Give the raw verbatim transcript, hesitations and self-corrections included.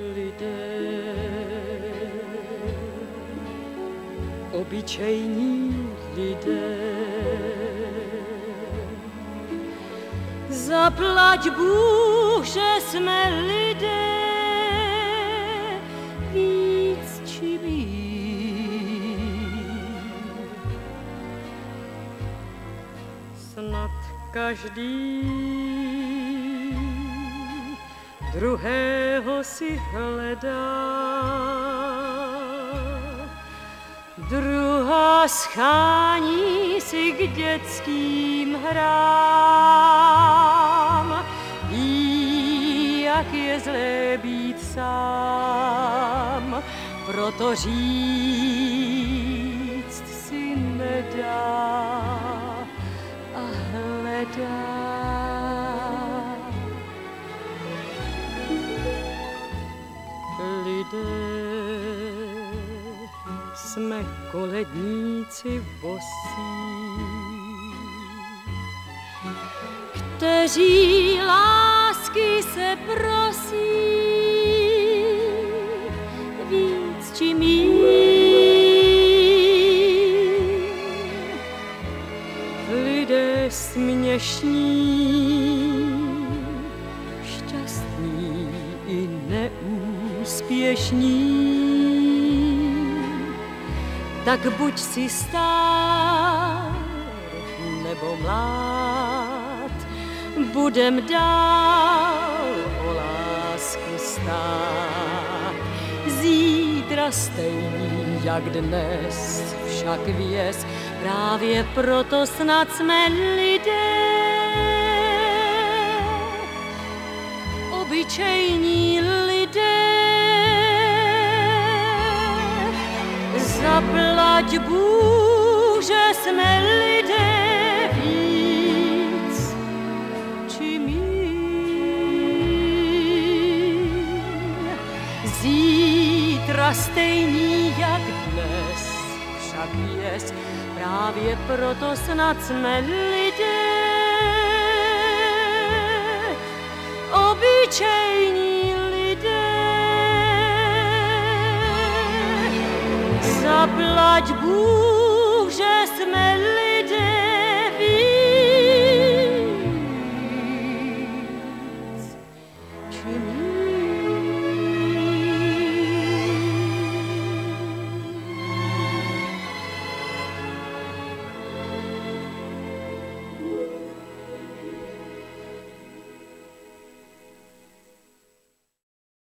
lidé, obyčejní lidé. Zaplať Bůh, že jsme lidé, víc či míň. Snad každý druhého si hledá, druhá schání si k dětským hrám. Ví, jak je zlé být sám, proto říct si nedá a hledá. Lidé jsme koledníci bosí, kteří lásky se prosí, víc či míň. Lidé směšní, šťastní i neúspěšní, tak buď si star nebo mlád, budem dál o lásku stát. Zítra stejný jak dnes, však věz, právě proto snad jsme lidé, obyčejní lidé. Zaplať Bůh, že jsme lidé, víc či míň. Zítra stejný jak dnes, však jest, právě proto snad jsme lidé, obyčejní lidé. Zaplať Bůh, že jsme lidé,